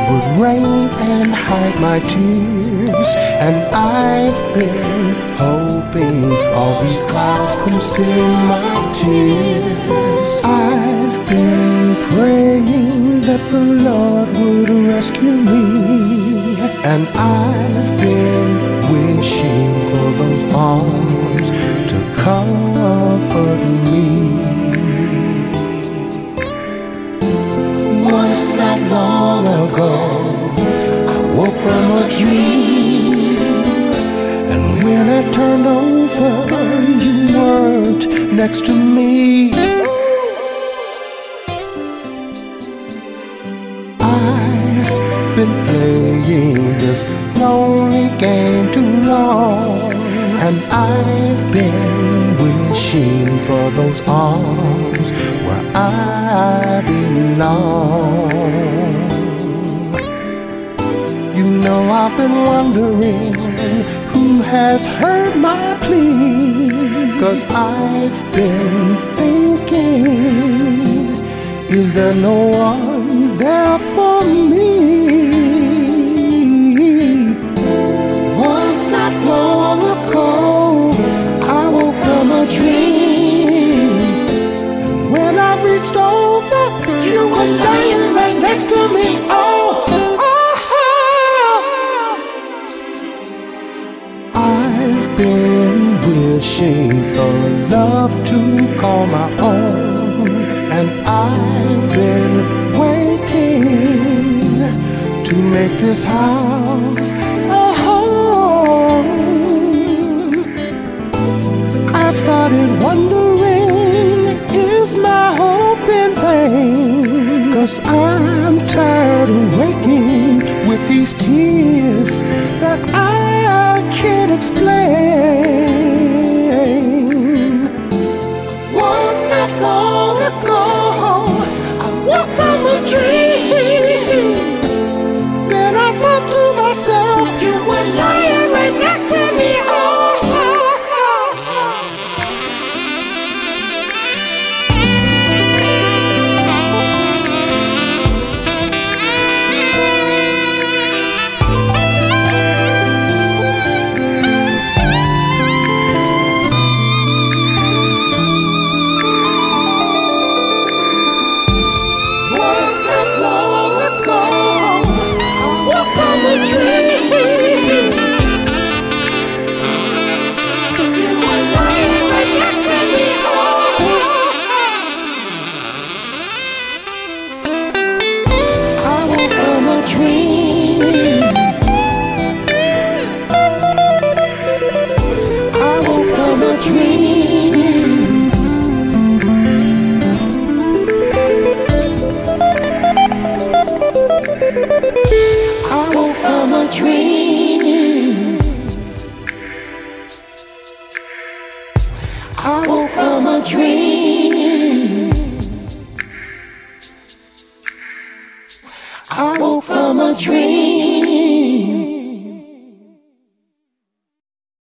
would rain and hide my tears. And I've been hoping all these clouds conceal my tears. I've been praying that the Lord would rescue me. And I've been wishing for those arms to comfort me. Once not long ago, I woke from a dream, and when I turned over, you weren't next to me. I've been playing this lonely game too long, and I've been wishing for those arms where I belong. You know I've been wondering who has heard my plea, 'cause I've been thinking, is there no one there for me? Once not long ago, I woke from a dream, and when I reached over, you were lying right next to me. Oh, I've been wishing for love to call my own, and I've been waiting to make this house a home. I started wondering, is my hope in vain? 'Cause I'm tired of waking with these tears that I can't explain. Was not long ago, I woke from a dream. Then I thought to myself, you were lying right next to me. I woke from a dream. I woke from a dream.